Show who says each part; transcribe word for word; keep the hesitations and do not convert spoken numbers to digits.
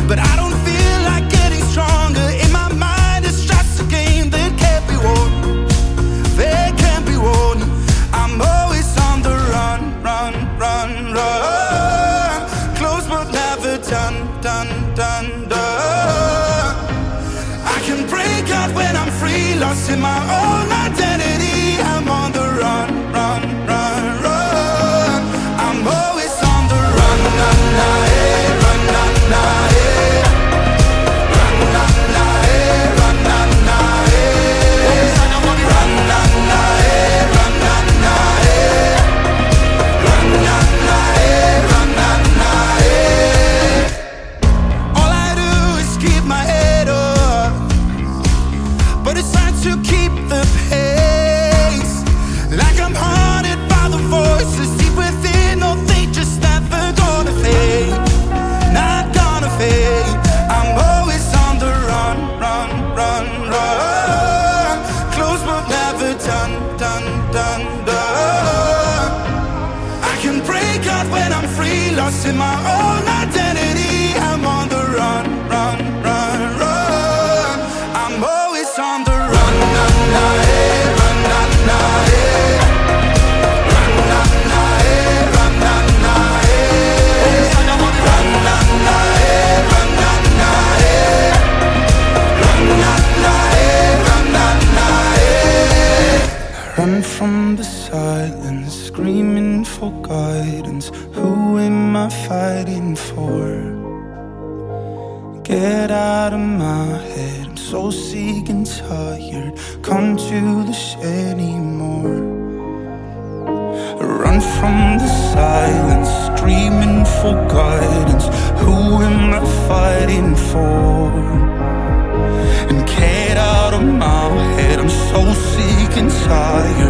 Speaker 1: but I don't feel like getting stronger. In my mind it's just a game that can't be won. They can't be won. I'm always on the run, run, run, run. Close but never done, done, done, done. I can break out when I'm free, lost in my own identity. I'm on the run, run, run, run. I'm always on the run, na na eh, run, na na eh, run, na na eh, run, na na eh, run, na na eh, run, na na eh, run, na na eh, run, na na eh. All I do is keep my head up, but it's hard to keep the pace. Like I'm haunted by the voices deep within. No, they just never gonna fade, not gonna fade. I'm always on the run, run, run, run. Close but never done, done, done, done. I can break out when I'm free, lost in my own identity. I'm on the run, run, run, run. I'm always on the run, na na eh, run, na na eh, run, na na eh, run, na na eh, run, na na eh, run, na na eh, run, na na eh, run, na na eh. Run from the silence, screaming for guidance. Who am I fighting for? Get out of my head, I'm so sick and tired. Come to the shed anymore. Run from the silence, screaming for guidance. Who am I fighting for? And get out of my head, I'm so sick and tired.